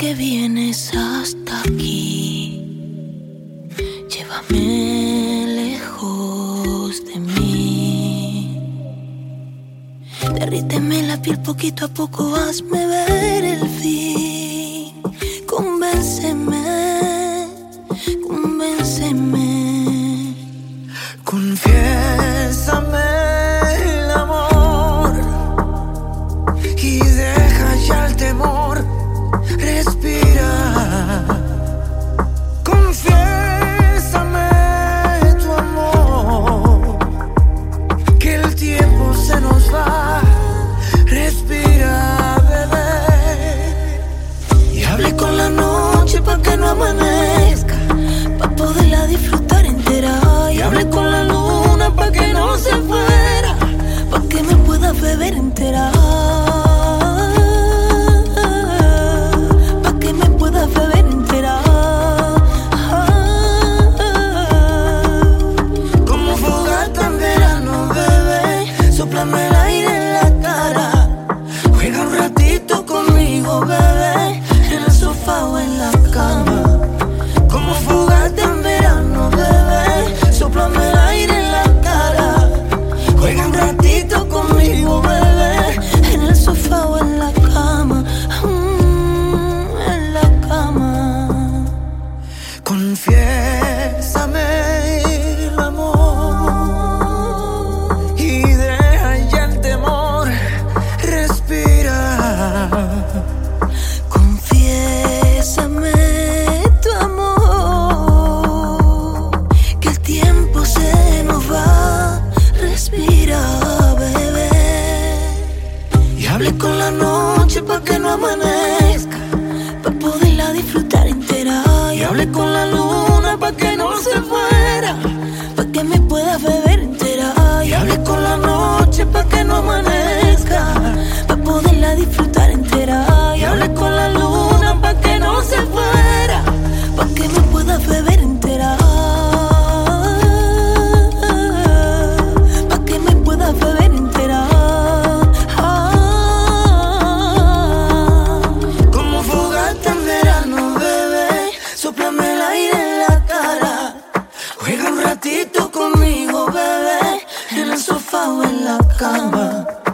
que vienes hasta aquí, llévame lejos de mí. Derríteme la piel poquito a poco, hazme ver el fin. Convénceme, convénceme. Confiésame el amor y deja ya el temor. Respira. Confiésame tu amor, que el tiempo se nos va. Respira, bebé. Y hable con la noche pa' que no amanezca, pa' poderla disfrutar entera. Y hable con la luna pa' que no se fuera, Pa' que me puedas beber entera. Beber entera. Como fogata en verano, bebé, sóplame el aire en la cara. Juega un ratito conmigo, bebé, en el sofá o en la cama. Como fogata en verano, bebé, sóplame el aire en la cara. Juega un ratito conmigo, bebé, en el sofá o en la cama. Confiésame el amor y deja ya el temor. Respira. Confiésame tu amor, que el tiempo se nos va. Respira, bebé. Y hable con la noche pa' que no amanezca, pa' poderla disfrutar entera. y hable con la luna pa' que no se fuera, pa' que me puedas beber entera. y hable con la noche pa' que no amanezca, pa' poderla disfrutar entera. y hable con la luna pa' que no se fuera, pa' que me puedas beber entera. Pa' que me puedas beber entera. Como fogata en verano, bebé, sóplame el aire en la cara. Juega un ratito conmigo, bebé, en el sofá o en la cama.